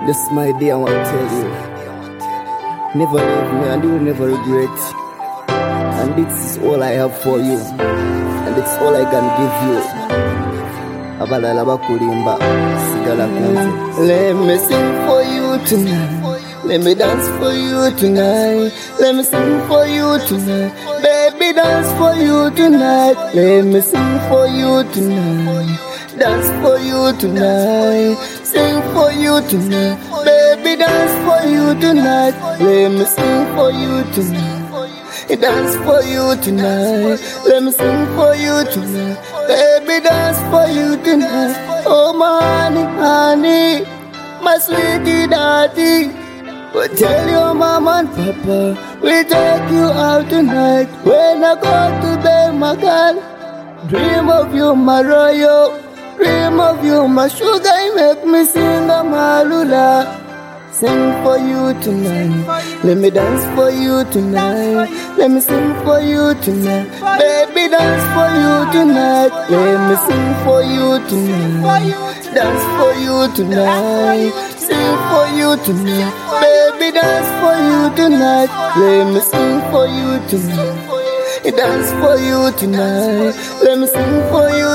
This my day, I want to tell you. Never leave me and you will never regret. And this is all I have for you. And it's all I can give you. Abalala bakulimba, sigala kunze. Let me sing for you tonight. Let me dance for you tonight. Let me sing for you tonight. Baby, dance for you tonight. Let me sing for you tonight. Dance for you tonight. Sing for you tonight. Baby, dance for you tonight. Let me sing for you tonight. Dance for you tonight. Let me sing for you tonight. Baby, dance for you tonight. Oh, my honey, honey, my sweetie daddy. Well, tell your mama and papa we'll take you out tonight. When I go to bed, my girl, dream of you, my royal. Dream of you, my sugar, you make me sing a malula. Sing for you tonight. Let me dance for you tonight. Let me sing for you tonight. Baby, dance for you tonight. Let me sing for you tonight. Dance for you tonight. Sing for you tonight. Baby, dance for you tonight. Let me sing for you tonight. Dance for you tonight. Let me sing for you